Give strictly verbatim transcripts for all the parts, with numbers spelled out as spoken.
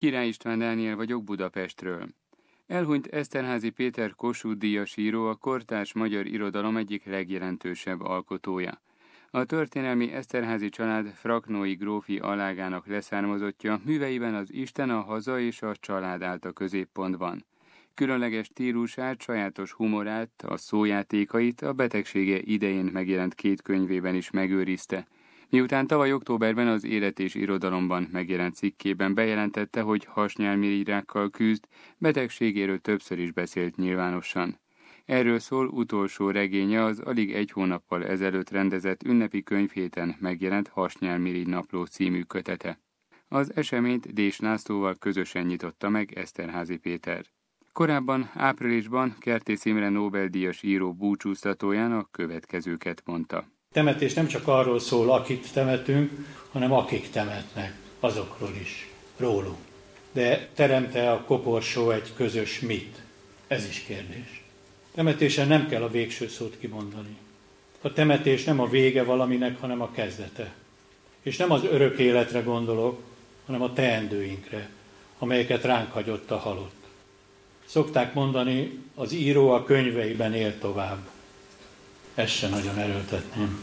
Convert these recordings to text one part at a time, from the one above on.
Király István Dániel vagyok Budapestről. Elhunyt Eszterházy Péter Kossuth-díjas író a kortárs magyar irodalom egyik legjelentősebb alkotója. A történelmi Eszterházy család fraknói grófi alágának leszármazottja, műveiben az Isten, a haza és a család állt a középpontban. Különleges stílusát, sajátos humorát, a szójátékait a betegsége idején megjelent két könyvében is megőrizte. Miután tavaly októberben az Élet és Irodalomban megjelent cikkében bejelentette, hogy hasnyálmirigyrákkal küzd, betegségéről többször is beszélt nyilvánosan. Erről szól utolsó regénye, az alig egy hónappal ezelőtt rendezett ünnepi könyvhéten megjelent Hasnyálmirigy napló című kötete. Az eseményt Dés Lászlóval közösen nyitotta meg Eszterházy Péter. Korábban áprilisban Kertész Imre Nobel-díjas író búcsúztatóján a következőket mondta. Temetés nem csak arról szól, akit temetünk, hanem akik temetnek, azokról is, rólunk. De teremte a koporsó egy közös mit? Ez is kérdés. Temetésen nem kell a végső szót kimondani. A temetés nem a vége valaminek, hanem a kezdete. És nem az örök életre gondolok, hanem a teendőinkre, amelyeket ránk hagyott a halott. Szokták mondani, az író a könyveiben él tovább. Ezt sem nagyon erőltetném.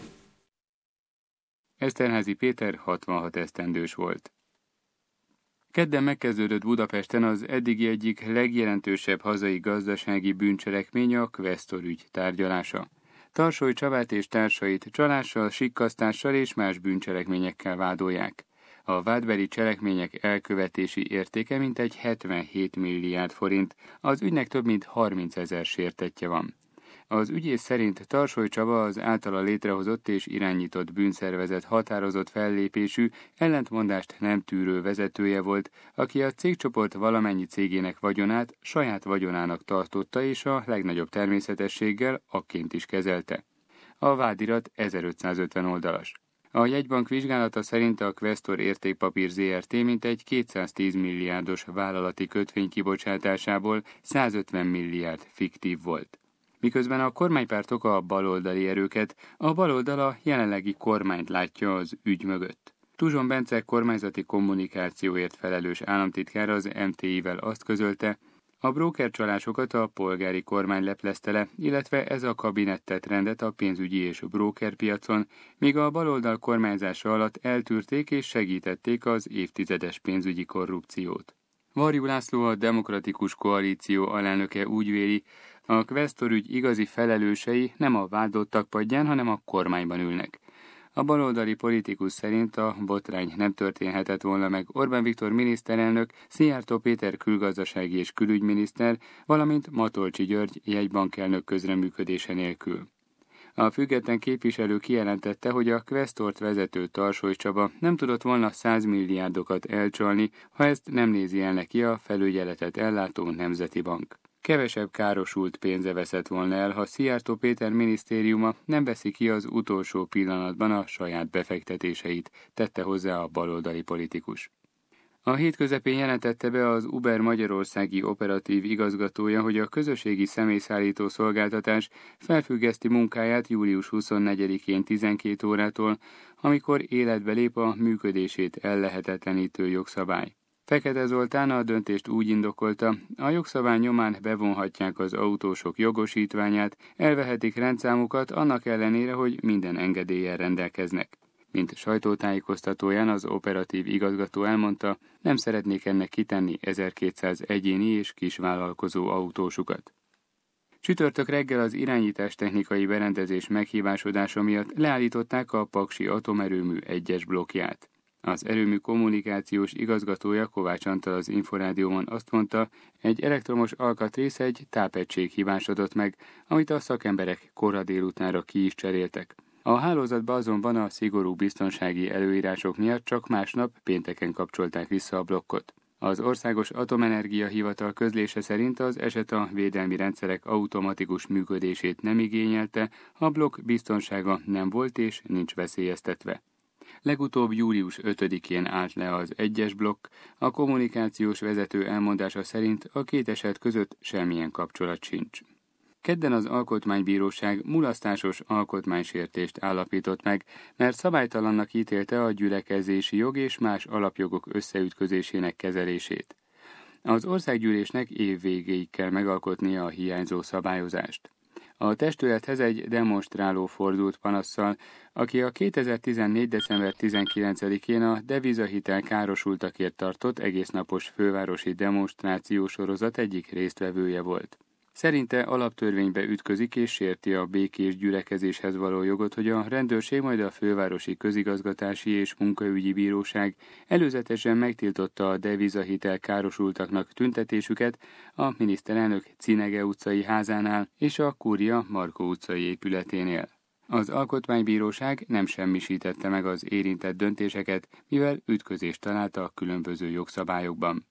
Eszterházy Péter hatvanhat esztendős volt. Kedden megkezdődött Budapesten az eddigi egyik legjelentősebb hazai gazdasági bűncselekmény, a Questor ügy tárgyalása. Tarsoly Csabát és társait csalással, sikkasztással és más bűncselekményekkel vádolják. A vádbeli cselekmények elkövetési értéke mintegy hetvenhét milliárd forint, az ügynek több mint harmincezer sértettje van. Az ügyész szerint Tarsoly Csaba az általa létrehozott és irányított bűnszervezet határozott fellépésű, ellentmondást nem tűrő vezetője volt, aki a cégcsoport valamennyi cégének vagyonát saját vagyonának tartotta és a legnagyobb természetességgel akként is kezelte. A vádirat ezerötszázötven oldalas. A jegybank vizsgálata szerint a Questor Értékpapír zé er té mintegy kétszáztíz milliárdos vállalati kötvény kibocsátásából százötven milliárd fiktív volt. Miközben a kormánypártok a baloldali erőket, a baloldal a jelenlegi kormányt látja az ügy mögött. Tuzson Bence kormányzati kommunikációért felelős államtitkár az em té i-vel azt közölte, a brókercsalásokat a polgári kormány leplezte le, illetve ez a kabinett tett rendet a pénzügyi és brókerpiacon, míg a baloldal kormányzása alatt eltűrték és segítették az évtizedes pénzügyi korrupciót. Varjú László, a Demokratikus Koalíció alelnöke úgy véli, a Questor ügy igazi felelősei nem a vádlottak padján, hanem a kormányban ülnek. A baloldali politikus szerint a botrány nem történhetett volna meg Orbán Viktor miniszterelnök, Szijjártó Péter külgazdasági és külügyminiszter, valamint Matolcsy György jegybankelnök közreműködése nélkül. A független képviselő kijelentette, hogy a Questort vezető Tarsoly Csaba nem tudott volna száz milliárdokat elcsalni, ha ezt nem nézi el neki a felügyeletet ellátó Nemzeti Bank. Kevesebb károsult pénze veszett volna el, ha Szijjártó Péter minisztériuma nem veszi ki az utolsó pillanatban a saját befektetéseit, tette hozzá a baloldali politikus. A hét közepén jelentette be az Uber magyarországi operatív igazgatója, hogy a közösségi személyszállító szolgáltatás felfüggeszti munkáját július huszonnegyedikén tizenkét órától, amikor életbe lép a működését ellehetetlenítő jogszabály. Fekete Zoltán a döntést úgy indokolta, a jogszabály nyomán bevonhatják az autósok jogosítványát, elvehetik rendszámukat annak ellenére, hogy minden engedéllyel rendelkeznek. Mint sajtótájékoztatóján az operatív igazgató elmondta, nem szeretnék ennek kitenni ezerkétszáz egyéni és kisvállalkozó autósukat. Csütörtök reggel az irányítástechnikai berendezés meghibásodása miatt leállították a Paksi atomerőmű egyes blokkját. Az erőmű kommunikációs igazgatója Kovács Antal az Inforádióban azt mondta, egy elektromos alkatrész egy tápegység hibásodott meg, amit a szakemberek kora délutánra ki is cseréltek. A hálózatba azonban a szigorú biztonsági előírások miatt csak másnap pénteken kapcsolták vissza a blokkot. Az Országos Atomenergia Hivatal közlése szerint az eset a védelmi rendszerek automatikus működését nem igényelte, a blokk biztonsága nem volt és nincs veszélyeztetve. Legutóbb július ötödikén állt le az egyes blokk, a kommunikációs vezető elmondása szerint a két eset között semmilyen kapcsolat sincs. Kedden az Alkotmánybíróság mulasztásos alkotmánysértést állapított meg, mert szabálytalannak ítélte a gyülekezési jog és más alapjogok összeütközésének kezelését. Az országgyűlésnek év végéig kell megalkotnia a hiányzó szabályozást. A testülethez egy demonstráló fordult panasszal, aki a kétezer-tizennégy. december tizenkilencedikén a devizahitel károsultakért tartott egésznapos fővárosi demonstrációsorozat egyik résztvevője volt. Szerinte alaptörvénybe ütközik és sérti a békés gyülekezéshez való jogot, hogy a rendőrség majd a fővárosi közigazgatási és munkaügyi bíróság előzetesen megtiltotta a devizahitel károsultaknak tüntetésüket a miniszterelnök Cinege utcai házánál és a Kúria Markó utcai épületénél. Az Alkotmánybíróság nem semmisítette meg az érintett döntéseket, mivel ütközést talált a különböző jogszabályokban.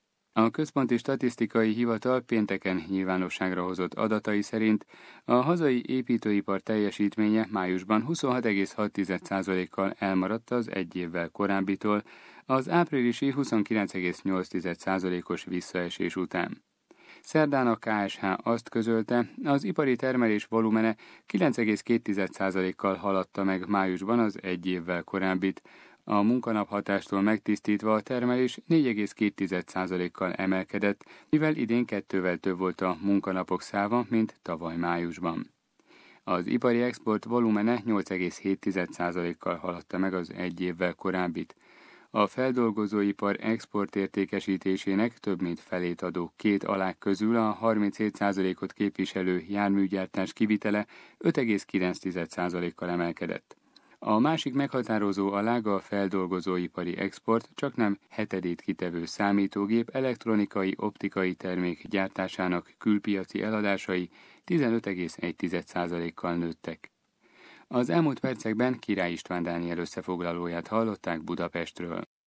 A Központi Statisztikai Hivatal pénteken nyilvánosságra hozott adatai szerint a hazai építőipar teljesítménye májusban huszonhat egész hat százalékkal elmaradt az egy évvel korábbitól, az áprilisi huszonkilenc egész nyolc százalékos visszaesés után. Szerdán a ká es há azt közölte, az ipari termelés volumene kilenc egész két százalékkal haladta meg májusban az egy évvel korábbit, a munkanap hatástól megtisztítva a termelés négy egész két százalékkal emelkedett, mivel idén kettővel több volt a munkanapok száma, mint tavaly májusban. Az ipari export volumene nyolc egész hét százalékkal haladta meg az egy évvel korábbit. A feldolgozóipar exportértékesítésének több mint felét adó két alág közül a harminchét százalékot képviselő járműgyártás kivitele öt egész kilenc százalékkal emelkedett. A másik meghatározó alág a feldolgozóipari export csaknem hetedét kitevő számítógép elektronikai optikai termék gyártásának külpiaci eladásai tizenöt egész egy százalékkal nőttek. Az elmúlt percekben Király István Dániel összefoglalóját hallották Budapestről.